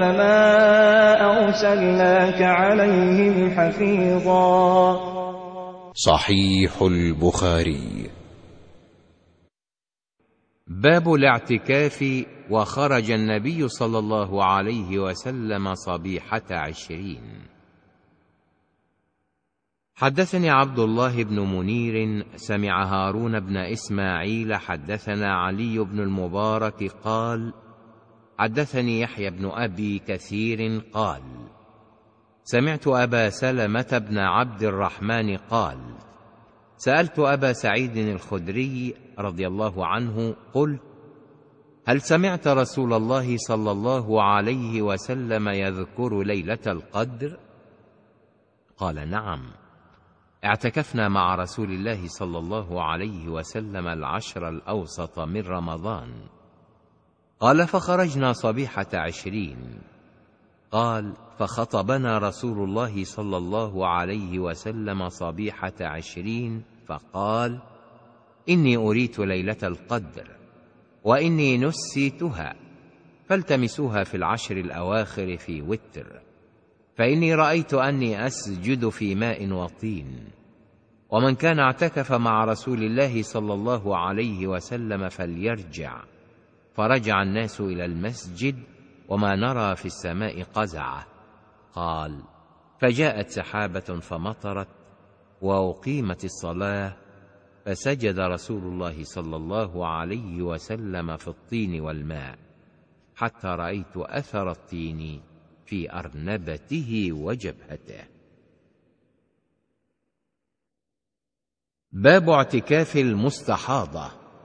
فما أرسلناك عليهم حفيظا. صحيح البخاري. باب الاعتكاف. وخرج النبي صلى الله عليه وسلم صبيحة 20. حدثني عبد الله بن منير سمع هارون بن إسماعيل حدثنا علي بن المبارك قال: حدثني يحيى بن أبي كثير قال: سمعت أبا سلمة بن عبد الرحمن قال: سألت أبا سعيد الخدري رضي الله عنه قلت: هل سمعت رسول الله صلى الله عليه وسلم يذكر ليلة القدر؟ قال: نعم، اعتكفنا مع رسول الله صلى الله عليه وسلم 10 الأوسط من رمضان. قال: فخرجنا صبيحة 20. قال: فخطبنا رسول الله صلى الله عليه وسلم صبيحة 20 فقال: إني أريت ليلة القدر وإني نسيتها، فالتمسوها في 10 الأواخر في وتر، فإني رأيت أني أسجد في ماء وطين. ومن كان اعتكف مع رسول الله صلى الله عليه وسلم فليرجع. فرجع الناس إلى المسجد وما نرى في السماء قزعة. قال: فجاءت سحابة فمطرت وأقيمت الصلاة، فسجد رسول الله صلى الله عليه وسلم في الطين والماء حتى رأيت أثر الطين في أرنبته وجبهته. باب اعتكاف المستحاضة.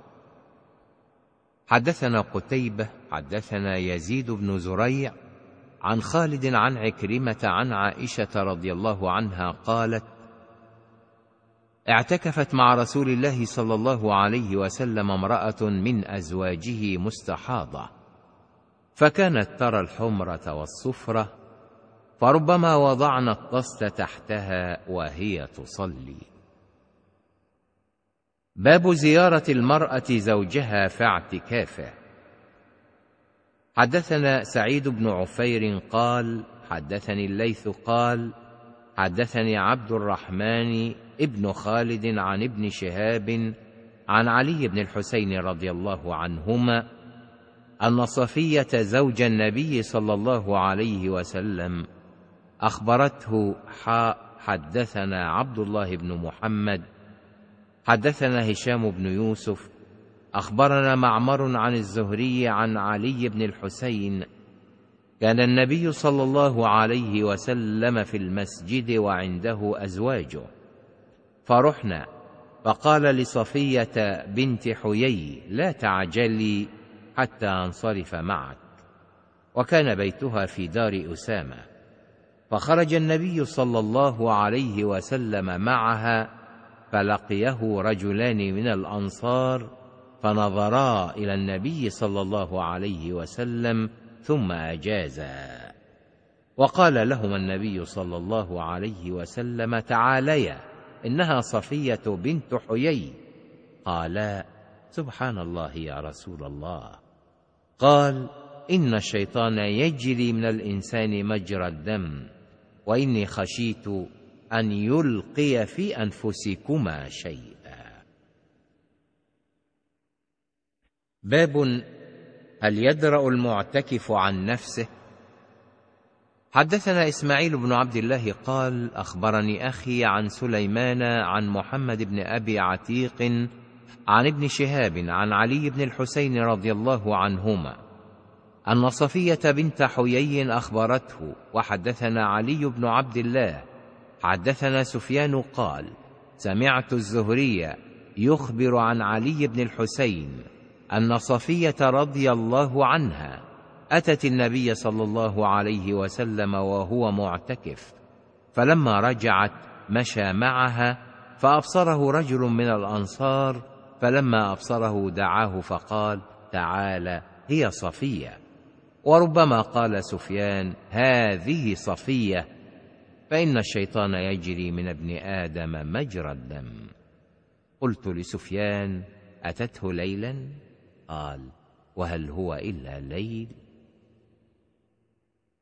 حدثنا قتيبة حدثنا يزيد بن زريع عن خالد عن عكرمة عن عائشة رضي الله عنها قالت: اعتكفت مع رسول الله صلى الله عليه وسلم امرأة من أزواجه مستحاضة، فكانت ترى الحمرة والصفرة، فربما وضعنا الطست تحتها وهي تصلي. باب زيارة المرأة زوجها في اعتكافه. حدثنا سعيد بن عفير قال: حدثني الليث قال: حدثني عبد الرحمن ابن خالد عن ابن شهاب عن علي بن الحسين رضي الله عنهما أن صفية زوج النبي صلى الله عليه وسلم أخبرته حدثنا عبد الله بن محمد حدثنا هشام بن يوسف أخبرنا معمر عن الزهري عن علي بن الحسين: كان النبي صلى الله عليه وسلم في المسجد وعنده أزواجه، فرحنا فقال لصفية بنت حيي: لا تعجلي حتى أنصرف معك. وكان بيتها في دار أسامة، فخرج النبي صلى الله عليه وسلم معها، فلقيه رجلان من الأنصار فنظرا إلى النبي صلى الله عليه وسلم ثم أجازا. وقال لهما النبي صلى الله عليه وسلم: تعاليا، إنها صفية بنت حيي. قالا: سبحان الله يا رسول الله. قال: إن الشيطان يجري من الإنسان مجرى الدم، وإني خشيت أن يلقي في أنفسكما شيئا. باب هل يدرأ المعتكف عن نفسه؟ حدثنا إسماعيل بن عبد الله قال: أخبرني أخي عن سليمان عن محمد بن أبي عتيق عن ابن شهاب عن علي بن الحسين رضي الله عنهما أن صفية بنت حيي أخبرته. وحدثنا علي بن عبد الله حدثنا سفيان قال: سمعت الزهري يخبر عن علي بن الحسين أن صفية رضي الله عنها أتت النبي صلى الله عليه وسلم وهو معتكف، فلما رجعت مشى معها، فأبصره رجل من الأنصار، فلما أبصره دعاه فقال: تعال، هي صفية. وربما قال سفيان: هذه صفية، فإن الشيطان يجري من ابن آدم مجرى الدم. قلت لسفيان: أتته ليلا؟ قال: وهل هو إلا ليل؟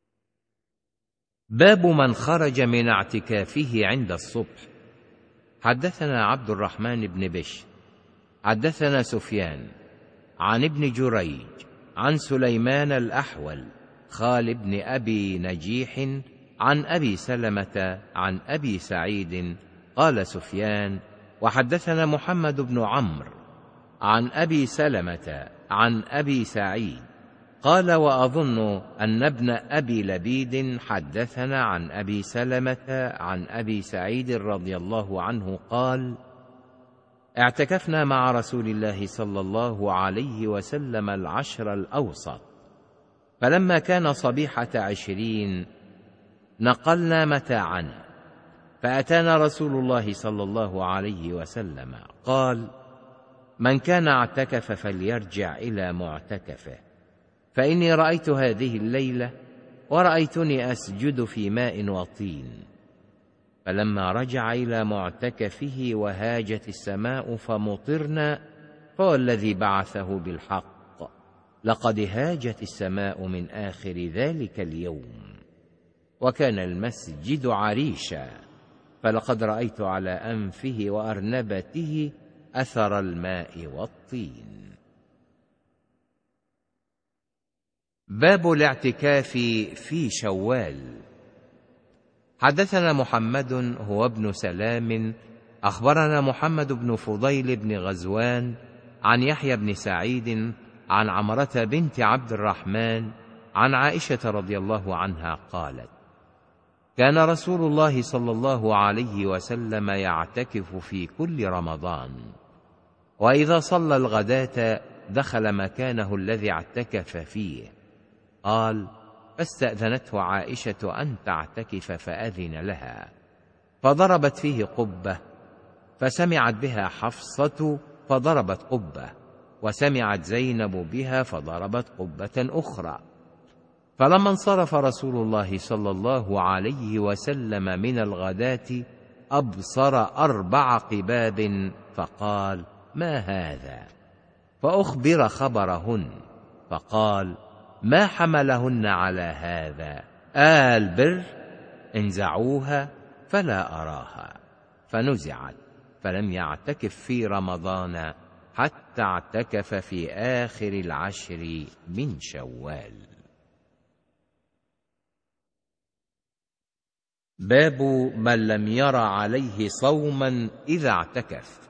باب من خرج من اعتكافه عند الصبح. حدثنا عبد الرحمن بن بشر حدثنا سفيان عن ابن جريج عن سليمان الأحول خال بن أبي نجيح عن أبي سلمة عن أبي سعيد قال سفيان: وحدثنا محمد بن عمرو عن أبي سلمة عن أبي سعيد قال: وأظن أن ابن أبي لبيد حدثنا عن أبي سلمة عن أبي سعيد رضي الله عنه قال: اعتكفنا مع رسول الله صلى الله عليه وسلم العشر الأوسط، فلما كان صبيحة 20 نقلنا متاعنا، فأتانا رسول الله صلى الله عليه وسلم قال: من كان اعتكف فليرجع إلى معتكفه، فإني رأيت هذه الليلة ورأيتني أسجد في ماء وطين. فلما رجع إلى معتكفه وهاجت السماء فمطرنا، فوالذي بعثه بالحق لقد هاجت السماء من آخر ذلك اليوم، وكان المسجد عريشا، فلقد رأيت على أنفه وأرنبته أثر الماء والطين. باب الاعتكاف في شوال. حدثنا محمد هو ابن سلام أخبرنا محمد بن فضيل بن غزوان عن يحيى بن سعيد عن عمرة بنت عبد الرحمن عن عائشة رضي الله عنها قالت: كان رسول الله صلى الله عليه وسلم يعتكف في كل رمضان، وإذا صلى الغداة دخل مكانه الذي اعتكف فيه. قال: فاستأذنته عائشة أن تعتكف فأذن لها، فضربت فيه قبة، فسمعت بها حفصة فضربت قبة، وسمعت زينب بها فضربت قبة أخرى. فلما انصرف رسول الله صلى الله عليه وسلم من الغداة أبصر 4 قباب، فقال: ما هذا؟ فأخبر خبرهن، فقال: ما حملهن على هذا؟ البر انزعوها فلا أراها. فنزعت، فلم يعتكف في رمضان حتى اعتكف في آخر 10 من شوال. باب من لم ير عليه صوما إذا اعتكف.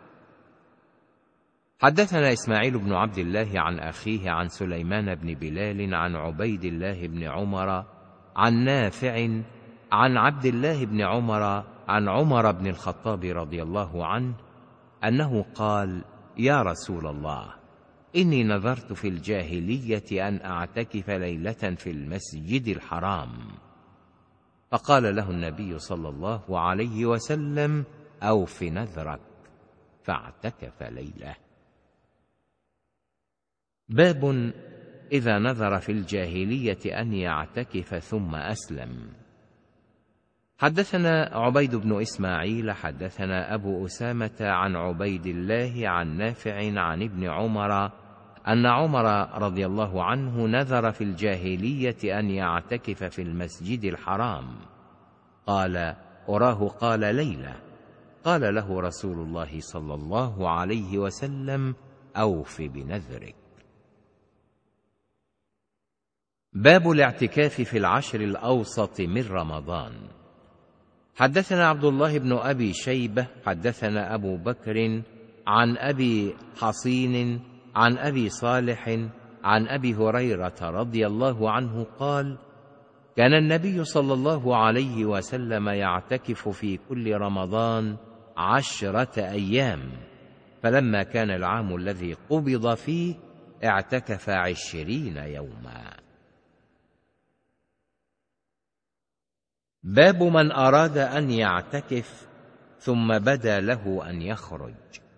حدثنا إسماعيل بن عبد الله عن أخيه عن سليمان بن بلال عن عبيد الله بن عمر عن نافع عن عبد الله بن عمر عن عمر بن الخطاب رضي الله عنه أنه قال: يا رسول الله، إني نذرت في الجاهلية أن أعتكف ليلة في المسجد الحرام. فقال له النبي صلى الله عليه وسلم: أوف نذرك، فاعتكف ليلة. باب إذا نذر في الجاهلية أن يعتكف ثم أسلم. حدثنا عبيد بن إسماعيل حدثنا أبو أسامة عن عبيد الله عن نافع عن ابن عمر أن عمر رضي الله عنه نذر في الجاهلية أن يعتكف في المسجد الحرام. قال: أراه قال ليلة. قال له رسول الله صلى الله عليه وسلم: أوف بنذرك. باب الاعتكاف في 10 الأوسط من رمضان. حدثنا عبد الله بن أبي شيبة حدثنا أبو بكر عن أبي حصين عن أبي صالح عن أبي هريرة رضي الله عنه قال: كان النبي صلى الله عليه وسلم يعتكف في كل رمضان 10 أيام، فلما كان العام الذي قبض فيه اعتكف 20 يوما. باب من أراد أن يعتكف ثم بدا له أن يخرج.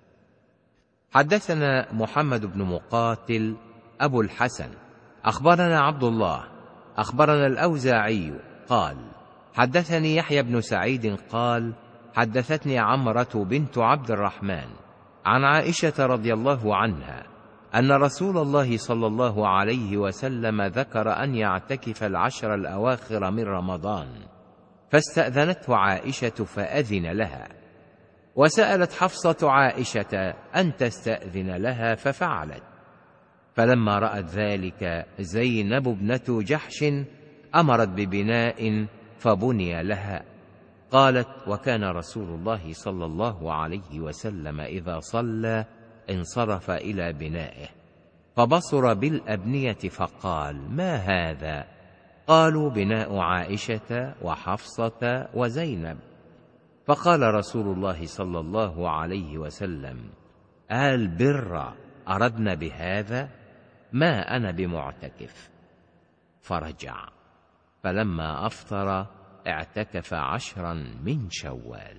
حدثنا محمد بن مقاتل أبو الحسن أخبرنا عبد الله أخبرنا الأوزاعي قال: حدثني يحيى بن سعيد قال: حدثتني عمرة بنت عبد الرحمن عن عائشة رضي الله عنها أن رسول الله صلى الله عليه وسلم ذكر أن يعتكف 10 الأواخر من رمضان، فاستأذنته عائشة فأذن لها، وسألت حفصة عائشة أن تستأذن لها ففعلت. فلما رأت ذلك زينب ابنة جحش أمرت ببناء فبني لها. قالت: وكان رسول الله صلى الله عليه وسلم إذا صلى انصرف إلى بنائه، فبصر بالأبنية فقال: ما هذا؟ قالوا: بناء عائشة وحفصة وزينب. فقال رسول الله صلى الله عليه وسلم: البر أردنا بهذا؟ ما أنا بمعتكف. فرجع، فلما أفطر اعتكف 10 من شوال.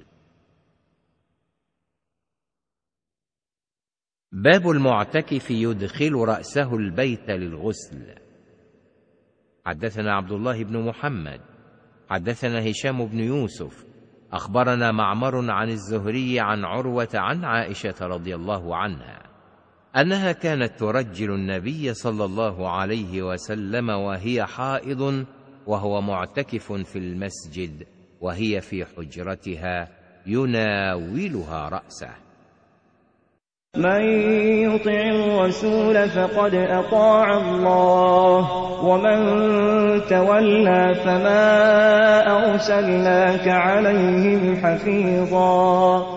باب المعتكف يدخل رأسه البيت للغسل. حدثنا عبد الله بن محمد حدثنا هشام بن يوسف أخبرنا معمر عن الزهري عن عروة عن عائشة رضي الله عنها أنها كانت ترجل النبي صلى الله عليه وسلم وهي حائض وهو معتكف في المسجد، وهي في حجرتها يناولها رأسه. من يطع الرسول فقد أطاع الله، ومن تولى فما أرسلناك عليهم حفيظا.